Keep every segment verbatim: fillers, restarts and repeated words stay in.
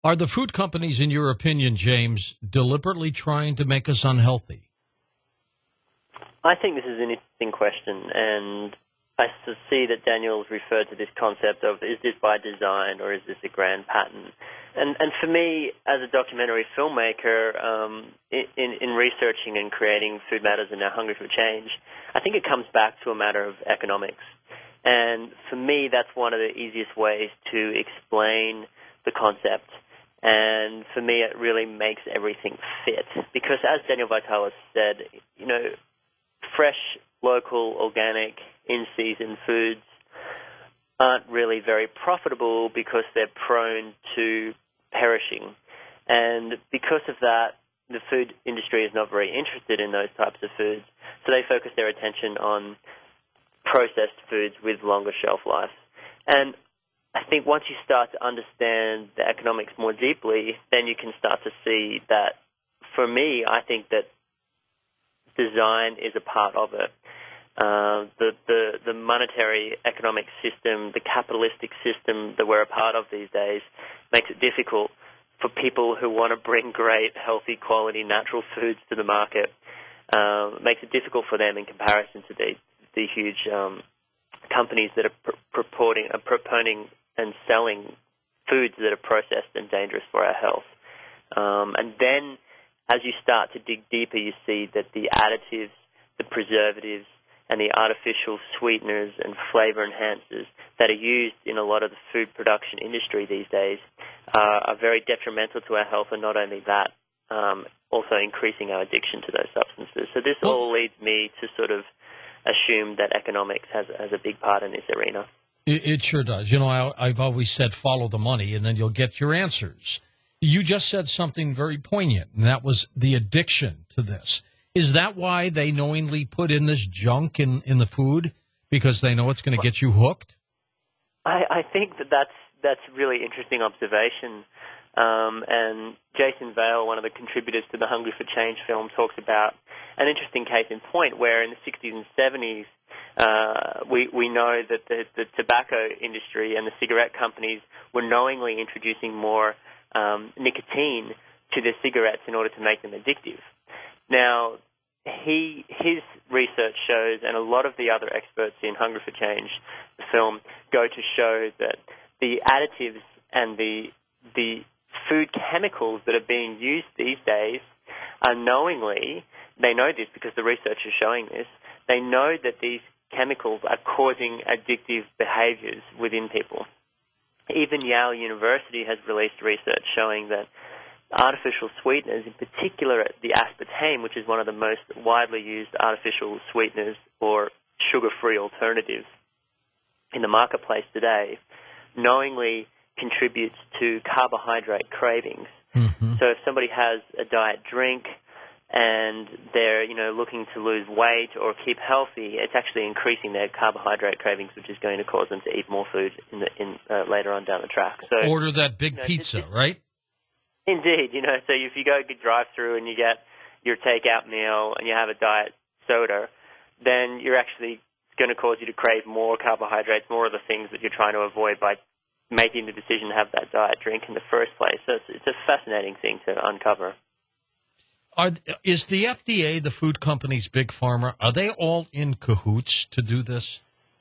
Are the food companies, in your opinion, James, deliberately trying to make us unhealthy? I think this is an interesting question, and I see that Daniel's referred to this concept of, is this by design or is this a grand pattern? And and for me, as a documentary filmmaker, um, in, in researching and creating Food Matters and Now Hungry for Change, I think it comes back to a matter of economics. And for me, that's one of the easiest ways to explain the concept. And for me, it really makes everything fit. Because as Daniel Vitalis said, you know, fresh, local, organic, in-season foods aren't really very profitable because they're prone to perishing. And because of that, the food industry is not very interested in those types of foods. So they focus their attention on processed foods with longer shelf life. And I think once you start to understand the economics more deeply, then you can start to see that, for me, I think that design is a part of it. Uh, the, the, the monetary economic system, the capitalistic system that we're a part of these days makes it difficult for people who want to bring great, healthy, quality, natural foods to the market. Uh, makes it difficult for them in comparison to the, the huge um, companies that are pr- purporting, are proponing and selling foods that are processed and dangerous for our health. Um, and then as you start to dig deeper, you see that the additives, the preservatives, and the artificial sweeteners and flavor enhancers that are used in a lot of the food production industry these days uh, are very detrimental to our health, and not only that, um, also increasing our addiction to those substances. So this well, all leads me to sort of assume that economics has, has a big part in this arena. It, it sure does. You know, I, I've always said follow the money, and then you'll get your answers. You just said something very poignant, and that was the addiction to this. Is that why they knowingly put in this junk in, in the food? Because they know it's going to get you hooked? I, I think that that's, that's a really interesting observation. Um, and Jason Vale, one of the contributors to the Hungry for Change film, talks about an interesting case in point where in the sixties and seventies, uh, we, we know that the, the tobacco industry and the cigarette companies were knowingly introducing more um, nicotine to their cigarettes in order to make them addictive. Now, he his research shows, and a lot of the other experts in Hungry for Change, the film, go to show that the additives and the the food chemicals that are being used these days are knowingly, they know this because the research is showing this, they know that these chemicals are causing addictive behaviors within people. Even Yale University has released research showing that artificial sweeteners, in particular the aspartame, which is one of the most widely used artificial sweeteners or sugar-free alternatives in the marketplace today, knowingly contributes to carbohydrate cravings. Mm-hmm. So if somebody has a diet drink and they're, you know, looking to lose weight or keep healthy, it's actually increasing their carbohydrate cravings, which is going to cause them to eat more food in the, in uh, later on down the track. So order that big you know, pizza, it's, it's, right? Indeed, you know, so if you go drive through and you get your takeout meal and you have a diet soda, then you're actually going to cause you to crave more carbohydrates, more of the things that you're trying to avoid by making the decision to have that diet drink in the first place. So it's, it's a fascinating thing to uncover. Are, is the F D A, the food companies, Big Pharma, are they all in cahoots to do this?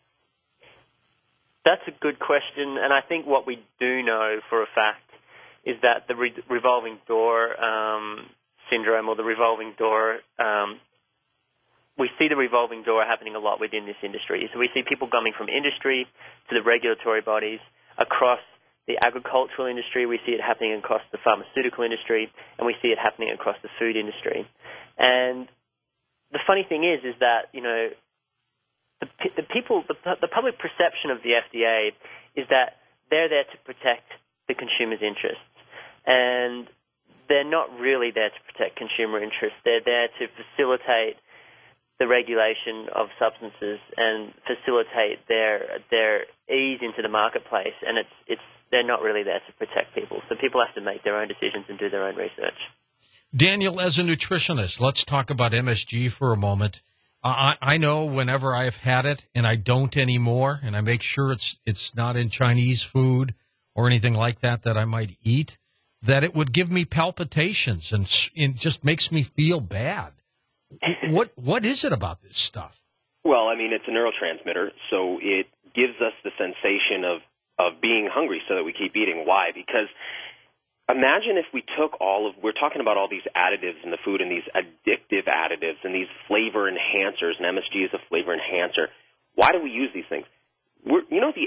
That's a good question, and I think what we do know for a fact is that the re- revolving door um, syndrome, or the revolving door, um, we see the revolving door happening a lot within this industry. So we see people coming from industry to the regulatory bodies, across the agricultural industry, we see it happening across the pharmaceutical industry, and we see it happening across the food industry. And the funny thing is, is that, you know, the, the people, the, the public perception of the F D A is that they're there to protect the consumer's interests. And they're not really there to protect consumer interests. They're there to facilitate the regulation of substances and facilitate their their ease into the marketplace. And it's it's they're not really there to protect people. So people have to make their own decisions and do their own research. Daniel, as a nutritionist, let's talk about M S G for a moment. I, I know whenever I've had it, and I don't anymore, and I make sure it's it's not in Chinese food or anything like that that I might eat, that it would give me palpitations and s- it just makes me feel bad. What what is it about this stuff? Well, I mean, it's a neurotransmitter, so it gives us the sensation of, of being hungry so that we keep eating. Why? Because imagine if we took all of, we're talking about all these additives in the food and these addictive additives and these flavor enhancers, and M S G is a flavor enhancer. Why do we use these things? We're, you know, the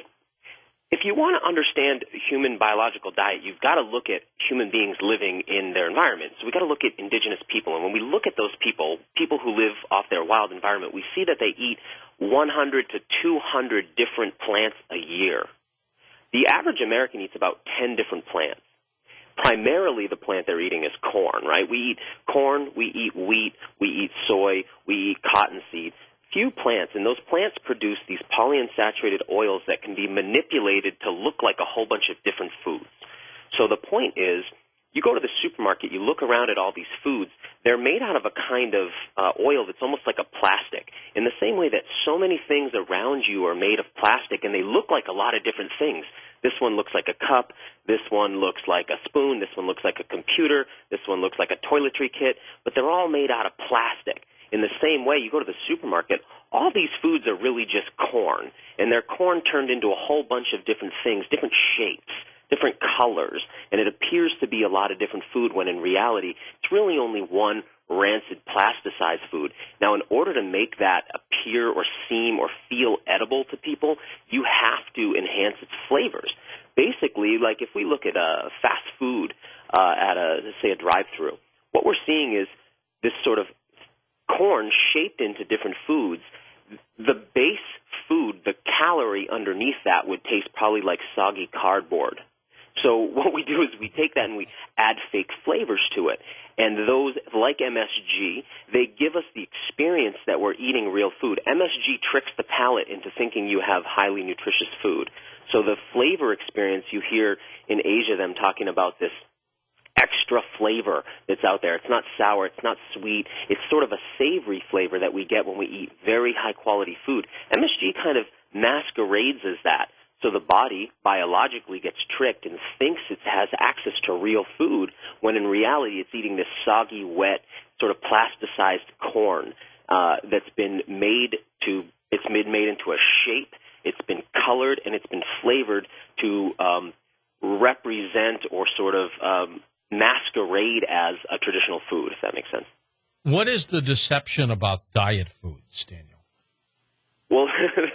if you want to understand human biological diet, you've got to look at human beings living in their environment. So we've got to look at indigenous people. And when we look at those people, people who live off their wild environment, we see that they eat one hundred to two hundred different plants a year. The average American eats about ten different plants. Primarily the plant they're eating is corn, right? We eat corn, we eat wheat, we eat soy, we eat cottonseed. Few plants, and those plants produce these polyunsaturated oils that can be manipulated to look like a whole bunch of different foods. So the point is, you go to the supermarket, you look around at all these foods, they're made out of a kind of uh, oil that's almost like a plastic, in the same way that so many things around you are made of plastic, and they look like a lot of different things. This one looks like a cup, this one looks like a spoon, this one looks like a computer, this one looks like a toiletry kit, but they're all made out of plastic. In the same way, you go to the supermarket, all these foods are really just corn, and they're corn turned into a whole bunch of different things, different shapes, different colors, and it appears to be a lot of different food when in reality it's really only one rancid plasticized food. Now, in order to make that appear or seem or feel edible to people, you have to enhance its flavors. Basically, like if we look at a fast food uh, at a, say, a drive-through, what we're seeing is this sort of corn shaped into different foods. The base food, the calorie underneath that would taste probably like soggy cardboard. So what we do is we take that and we add fake flavors to it. And those, like M S G, they give us the experience that we're eating real food. M S G tricks the palate into thinking you have highly nutritious food. So the flavor experience, you hear in Asia them talking about this extra flavor that's out there. It's not sour. It's not sweet. It's sort of a savory flavor that we get when we eat very high-quality food. M S G kind of masquerades as that. So the body biologically gets tricked and thinks it has access to real food when in reality it's eating this soggy, wet, sort of plasticized corn uh, that's been made to, it's been made into a shape, it's been colored, and it's been flavored to um, represent or sort of um, masquerade as a traditional food, if that makes sense. What is the deception about diet foods, Daniel? Well,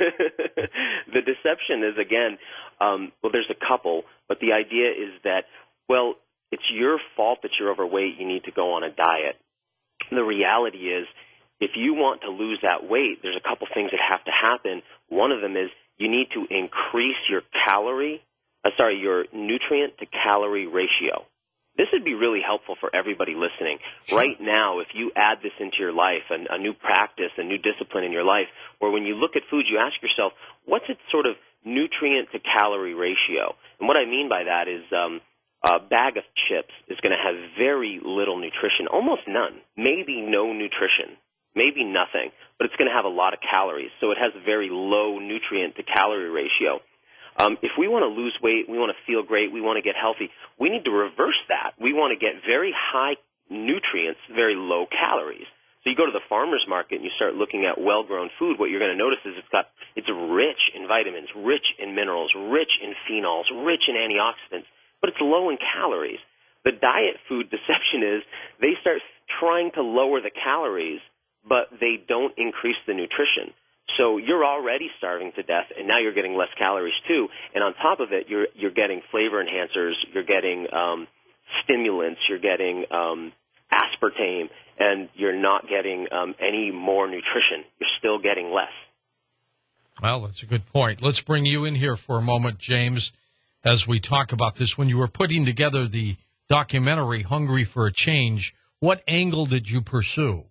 the deception is, again, um, well, there's a couple, but the idea is that, well, it's your fault that you're overweight, you need to go on a diet. The reality is, if you want to lose that weight, there's a couple things that have to happen. One of them is you need to increase your calorie, uh, sorry, your nutrient to calorie ratio. This would be really helpful for everybody listening. Right now, if you add this into your life, a, a new practice, a new discipline in your life, where when you look at food, you ask yourself, what's its sort of nutrient to calorie ratio? And what I mean by that is um, a bag of chips is going to have very little nutrition, almost none, maybe no nutrition, maybe nothing, but it's going to have a lot of calories. So it has a very low nutrient to calorie ratio. Um, if we want to lose weight, we want to feel great, we want to get healthy, we need to reverse that. We want to get very high nutrients, very low calories. So you go to the farmer's market and you start looking at well-grown food, what you're going to notice is it's got it's rich in vitamins, rich in minerals, rich in phenols, rich in antioxidants, but it's low in calories. The diet food deception is they start trying to lower the calories, but they don't increase the nutrition. So you're already starving to death, and now you're getting less calories too. And on top of it, you're you're getting flavor enhancers, you're getting um, stimulants, you're getting um, aspartame, and you're not getting um, any more nutrition. You're still getting less. Well, that's a good point. Let's bring you in here for a moment, James, as we talk about this. When you were putting together the documentary Hungry for a Change, what angle did you pursue?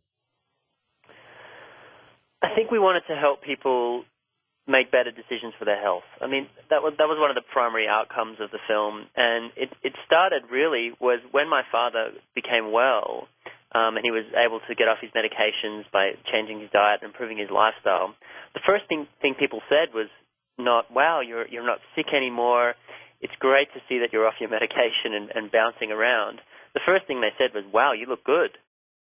I think we wanted to help people make better decisions for their health. I mean, that was that was one of the primary outcomes of the film, and it, it started really was when my father became well, um, and he was able to get off his medications by changing his diet and improving his lifestyle. The first thing, thing people said was not, wow, you're you're not sick anymore, it's great to see that you're off your medication and, and bouncing around. The first thing they said was, wow, you look good.